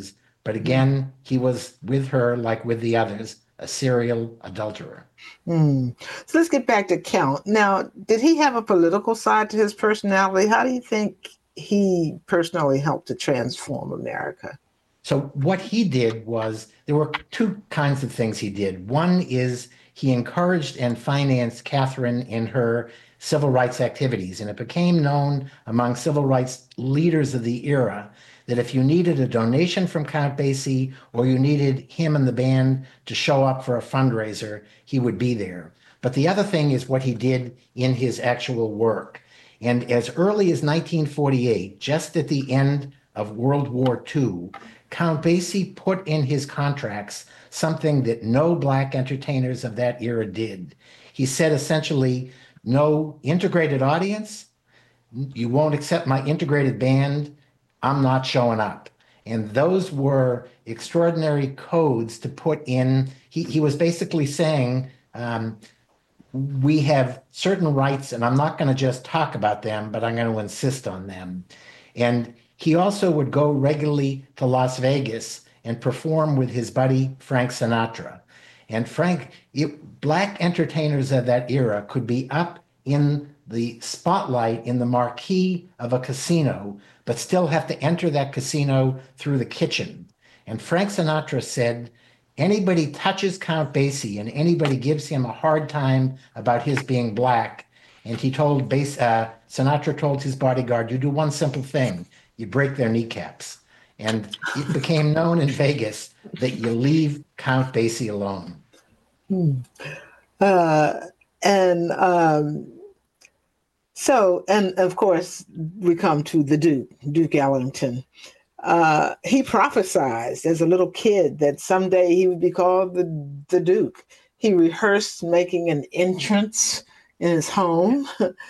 But again, he was with her, like with the others, a serial adulterer. Mm. So let's get back to Count. Now, did he have a political side to his personality? How do you think he personally helped to transform America? So what he did was, there were two kinds of things he did. One is he encouraged and financed Catherine in her civil rights activities. And it became known among civil rights leaders of the era that if you needed a donation from Count Basie or you needed him and the band to show up for a fundraiser, he would be there. But the other thing is what he did in his actual work. And as early as nineteen forty-eight, just at the end of World War Two, Count Basie put in his contracts something that no Black entertainers of that era did. He said essentially, no integrated audience, you won't accept my integrated band, I'm not showing up. And those were extraordinary codes to put in. He, he was basically saying, um, we have certain rights and I'm not going to just talk about them, but I'm going to insist on them. And he also would go regularly to Las Vegas and perform with his buddy, Frank Sinatra. And Frank, it, Black entertainers of that era could be up in the spotlight in the marquee of a casino, but still have to enter that casino through the kitchen. And Frank Sinatra said, anybody touches Count Basie and anybody gives him a hard time about his being Black, and he told Bas- uh, Sinatra told his bodyguard, you do one simple thing, you break their kneecaps. And it became known in Vegas that you leave Count Basie alone. Hmm. Uh, and um, so, and of course, we come to the Duke, Duke Ellington. Uh, he prophesied as a little kid that someday he would be called the, the Duke. He rehearsed making an entrance in his home.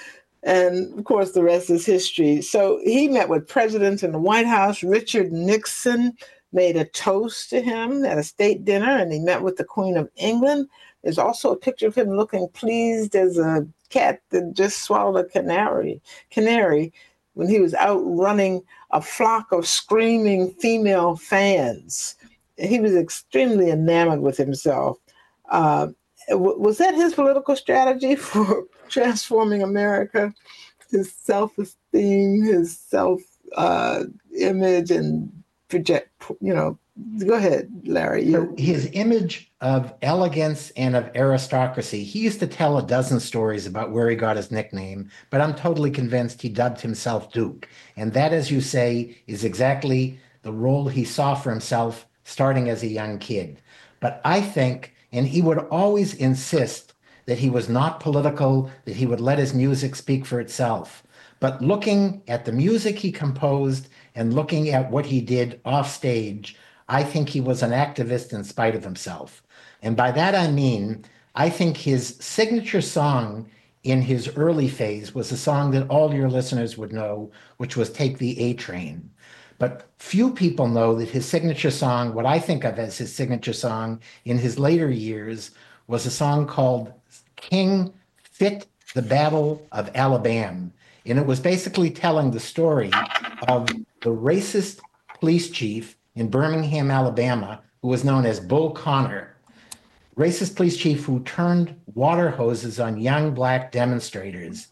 And of course, the rest is history. So he met with presidents in the White House. Richard Nixon made a toast to him at a state dinner, and he met with the Queen of England. There's also a picture of him looking pleased as a cat that just swallowed a canary, canary when he was out running a flock of screaming female fans. He was extremely enamored with himself. Uh, was that his political strategy for transforming America? His self-esteem, his self-image, uh, and project, you know, go ahead, Larry. So his image of elegance and of aristocracy, he used to tell a dozen stories about where he got his nickname, but I'm totally convinced he dubbed himself Duke. And that, as you say, is exactly the role he saw for himself starting as a young kid. But I think, and he would always insist that he was not political, that he would let his music speak for itself. But looking at the music he composed and looking at what he did off stage, I think he was an activist in spite of himself. And by that I mean, I think his signature song in his early phase was a song that all your listeners would know, which was Take the A Train. But few people know that his signature song, what I think of as his signature song in his later years, was a song called King Fit the Battle of Alabama. And it was basically telling the story of the racist police chief in Birmingham, Alabama, who was known as Bull Connor, racist police chief who turned water hoses on young Black demonstrators.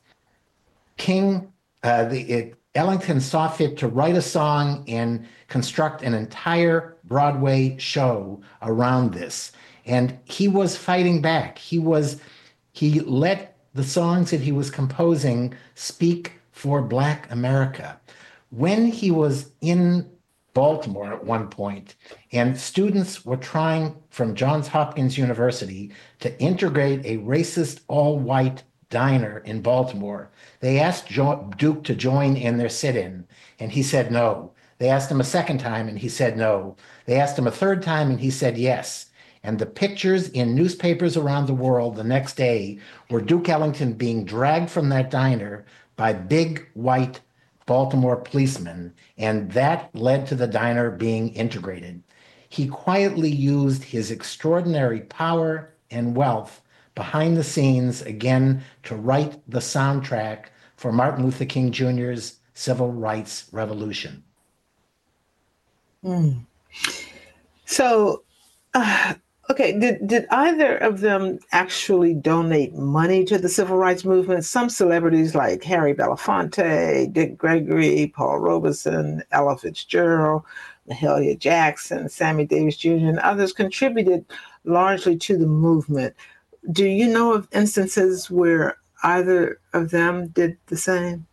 King, uh, the, it, Ellington saw fit to write a song and construct an entire Broadway show around this. And he was fighting back. He was, he let the songs that he was composing speak for Black America. When he was in Baltimore at one point, and students were trying from Johns Hopkins University to integrate a racist all-white diner in Baltimore. They asked jo- Duke to join in their sit-in, and he said no. They asked him a second time, and he said no. They asked him a third time, and he said yes. And the pictures in newspapers around the world the next day were Duke Ellington being dragged from that diner by big white Baltimore policemen, and that led to the diner being integrated. He quietly used his extraordinary power and wealth behind the scenes, again, to write the soundtrack for Martin Luther King Junior's Civil Rights Revolution. Mm. So, uh, okay, did, did either of them actually donate money to the civil rights movement? Some celebrities like Harry Belafonte, Dick Gregory, Paul Robeson, Ella Fitzgerald, Mahalia Jackson, Sammy Davis Junior, and others contributed largely to the movement. Do you know of instances where either of them did the same?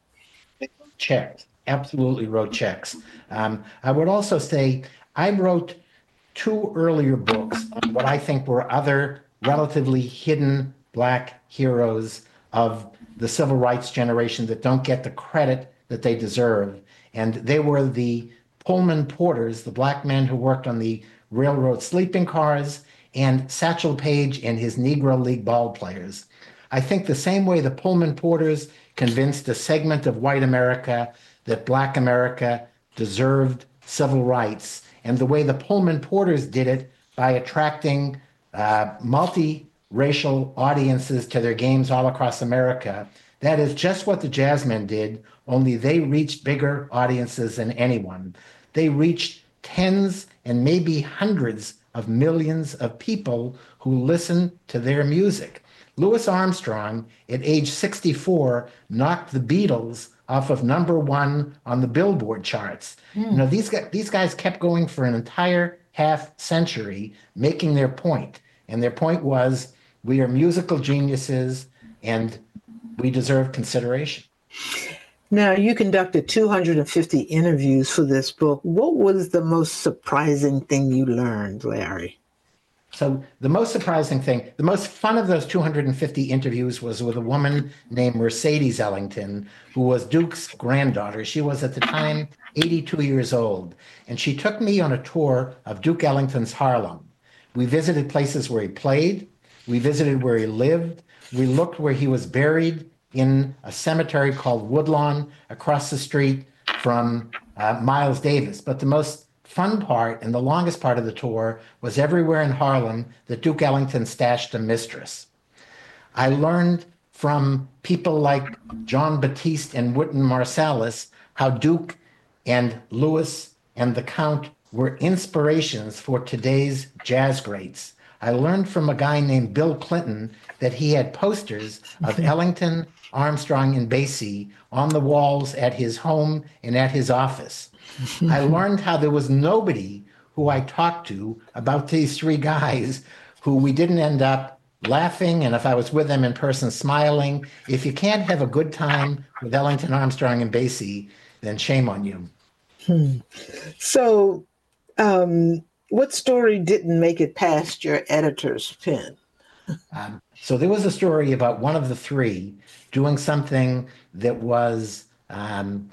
Checks, absolutely wrote checks. Um, I would also say I wrote two earlier books on what I think were other relatively hidden Black heroes of the civil rights generation that don't get the credit that they deserve. And they were the Pullman porters, the Black men who worked on the railroad sleeping cars, and Satchel Paige and his Negro League ball players. I think the same way the Pullman porters convinced a segment of white America that Black America deserved civil rights, and the way the Pullman porters did it by attracting uh, multi-racial audiences to their games all across America, that is just what the Jazzmen did, only they reached bigger audiences than anyone. They reached tens and maybe hundreds of millions of people who listen to their music. Louis Armstrong, at age sixty-four, knocked the Beatles off of number one on the Billboard charts. Mm. You know, these guys, these guys kept going for an entire half century, making their point. And their point was, we are musical geniuses and we deserve consideration. Now, you conducted two hundred fifty interviews for this book. What was the most surprising thing you learned, Larry? So the most surprising thing, the most fun of those two hundred fifty interviews was with a woman named Mercedes Ellington, who was Duke's granddaughter. She was at the time eighty-two years old. And she took me on a tour of Duke Ellington's Harlem. We visited places where he played. We visited where he lived. We looked where he was buried in a cemetery called Woodlawn across the street from uh, Miles Davis. But the most fun part and the longest part of the tour was everywhere in Harlem that Duke Ellington stashed a mistress. I learned from people like John Batiste and Wynton Marsalis how Duke and Louis and the Count were inspirations for today's jazz greats. I learned from a guy named Bill Clinton that he had posters of Ellington, Armstrong, and Basie on the walls at his home and at his office. I learned how there was nobody who I talked to about these three guys who we didn't end up laughing, and if I was with them in person, smiling. If you can't have a good time with Ellington, Armstrong, and Basie, then shame on you. Hmm. So, um, what story didn't make it past your editor's pen? Um, so there was a story about one of the three doing something that was um,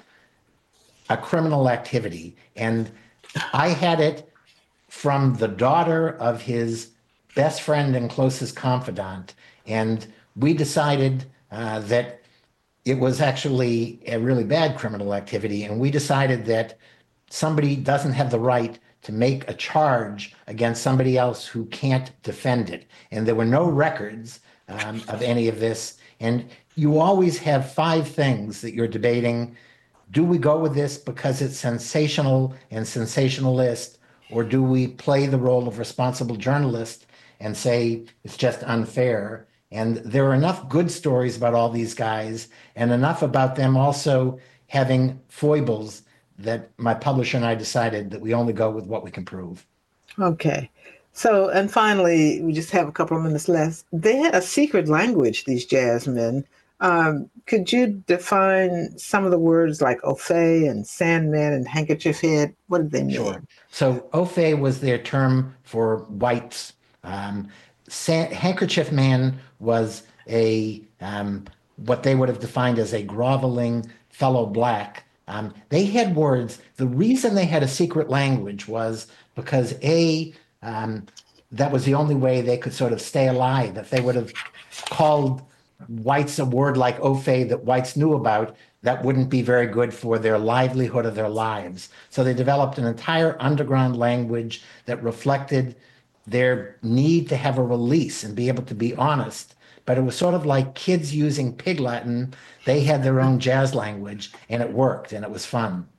a criminal activity. And I had it from the daughter of his best friend and closest confidant. And we decided uh, that it was actually a really bad criminal activity. And we decided that somebody doesn't have the right to make a charge against somebody else who can't defend it. And there were no records um, of any of this. And you always have five things that you're debating. Do we go with this because it's sensational and sensationalist, or do we play the role of responsible journalist and say it's just unfair? And there are enough good stories about all these guys and enough about them also having foibles that my publisher and I decided that we only go with what we can prove. Okay. So, and finally, we just have a couple of minutes left. They had a secret language, these jazz men. Um, could you define some of the words like Ophé and Sandman and Handkerchief Head? What did they mean? Sure. So Ophé was their term for whites. Um, San- Handkerchief Man was a um, what they would have defined as a groveling fellow black. Um, they had words. The reason they had a secret language was because A, um, that was the only way they could sort of stay alive. If they would have called whites a word like Ophé that whites knew about, that wouldn't be very good for their livelihood or their lives. So they developed an entire underground language that reflected their need to have a release and be able to be honest. But it was sort of like kids using Pig Latin. They had their own jazz language, and it worked, and it was fun.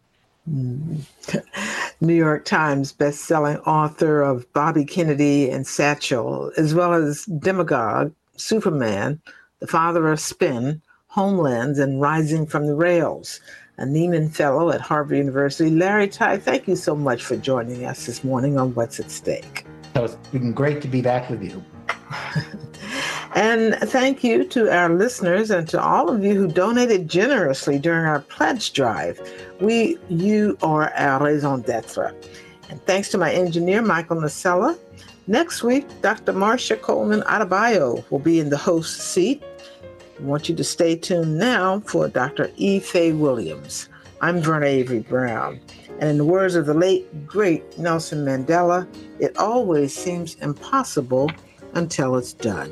New York Times best-selling author of Bobby Kennedy and Satchel, as well as Demagogue, Superman, The Father of Spin, Homelands, and Rising from the Rails. A Neiman Fellow at Harvard University. Larry Tye, thank you so much for joining us this morning on What's at Stake. So it's been great to be back with you. And thank you to our listeners and to all of you who donated generously during our pledge drive. We, you are our raison d'etre. And thanks to my engineer, Michael Nacella. Next week, Doctor Marcia Coleman Adebayo will be in the host seat. I want you to stay tuned now for Doctor E. Faye Williams. I'm Verna Avery Brown. And in the words of the late, great Nelson Mandela, it always seems impossible until it's done.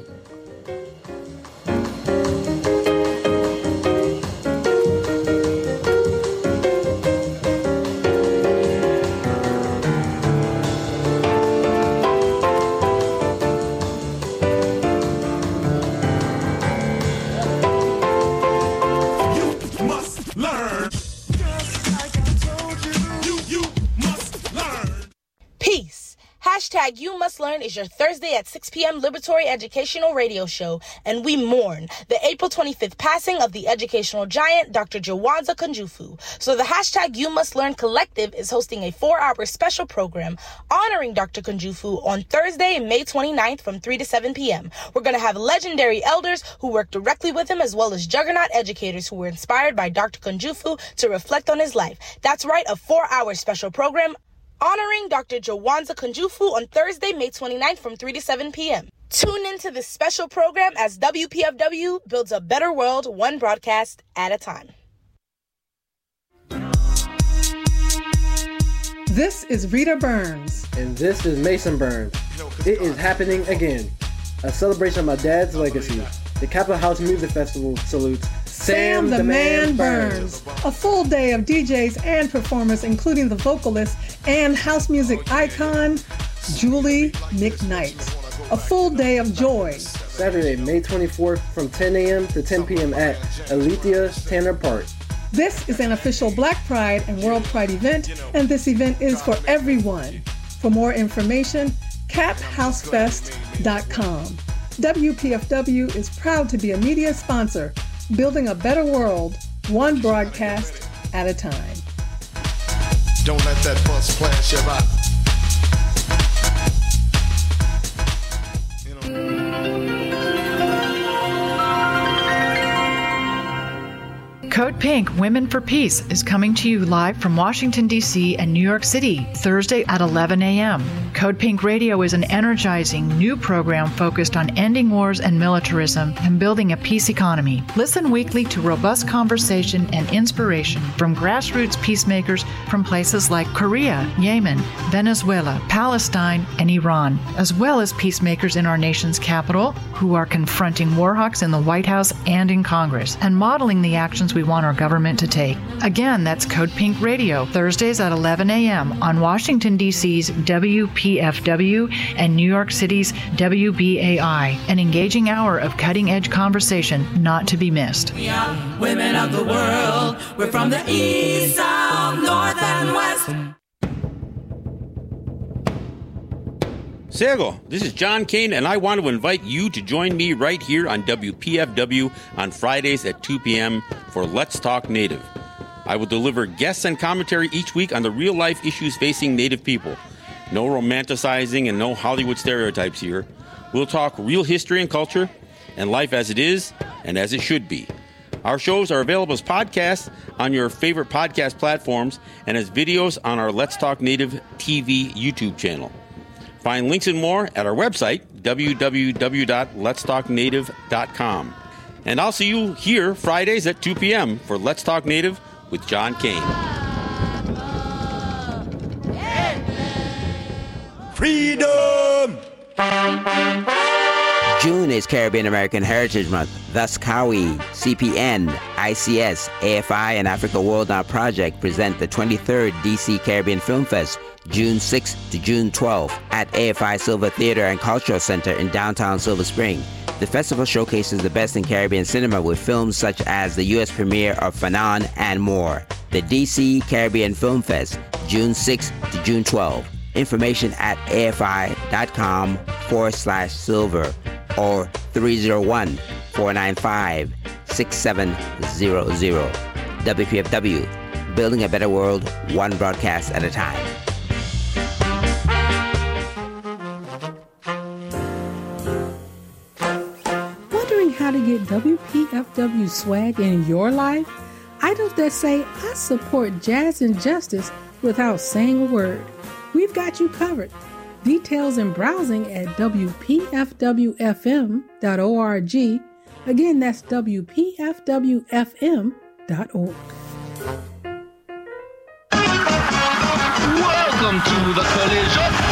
Hashtag You Must Learn is your Thursday at six p.m. Liberatory Educational Radio Show, and we mourn the April twenty-fifth passing of the educational giant, Doctor Jawanza Kunjufu. So the Hashtag You Must Learn Collective is hosting a four-hour special program honoring Doctor Kunjufu on Thursday, May twenty-ninth from three to seven p.m. We're going to have legendary elders who work directly with him, as well as juggernaut educators who were inspired by Doctor Kunjufu to reflect on his life. That's right, a four-hour special program honoring Doctor Jawanza Kunjufu on Thursday, May twenty-ninth from three to seven p.m. Tune into this special program as W P F W builds a better world, one broadcast at a time. This is Rita Burns. And this is Mason Burns. It is happening again. A celebration of my dad's legacy. The Capitol House Music Festival salutes Sam, Sam the, the Man, Man Burns. Burns. A full day of D Js and performers, including the vocalist and house music icon, Julie McKnight. A full day of joy. Saturday, May twenty-fourth from ten a.m. to ten p.m. at Alethea Tanner Park. This is an official Black Pride and World Pride event, and this event is for everyone. For more information, cap house fest dot com. W P F W is proud to be a media sponsor, building a better world, one broadcast at a time. Don't let that bus flash your eye. Code Pink Women for Peace is coming to you live from Washington, D C and New York City, Thursday at eleven a.m. Code Pink Radio is an energizing new program focused on ending wars and militarism and building a peace economy. Listen weekly to robust conversation and inspiration from grassroots peacemakers from places like Korea, Yemen, Venezuela, Palestine, and Iran, as well as peacemakers in our nation's capital who are confronting war hawks in the White House and in Congress and modeling the actions we want our government to take. Again, that's Code Pink Radio, Thursdays at eleven a.m. on Washington, D C's W P F W and New York City's W B A I, an engaging hour of cutting-edge conversation not to be missed. We are women of the world. We're from the east, south, north, and west. Sego, this is John Kane, and I want to invite you to join me right here on W P F W on Fridays at two p.m. for Let's Talk Native. I will deliver guests and commentary each week on the real-life issues facing Native people. No romanticizing and no Hollywood stereotypes here. We'll talk real history and culture, and life as it is and as it should be. Our shows are available as podcasts on your favorite podcast platforms and as videos on our Let's Talk Native T V YouTube channel. Find links and more at our website, w w w dot lets talk native dot com. And I'll see you here Fridays at two p.m. for Let's Talk Native with John Kane. Freedom! June is Caribbean American Heritage Month. Thus, Cowie, C P N, I C S, A F I, and Africa World Now Project present the twenty-third D C Caribbean Film Fest, June sixth to June twelfth at A F I Silver Theater and Cultural Center in downtown Silver Spring. The festival showcases the best in Caribbean cinema with films such as the U S premiere of Fanon and more. The D C Caribbean Film Fest, June sixth to June twelfth. Information at afi.com forward slash silver or three oh one, four nine five, six seven zero zero. W P F W, building a better world, one broadcast at a time. Wondering how to get W P F W swag in your life? Items that say, I support jazz and justice without saying a word. We've got you covered. Details and browsing at w p f w f m dot org. Again, that's w p f w f m dot org. Welcome to the collision.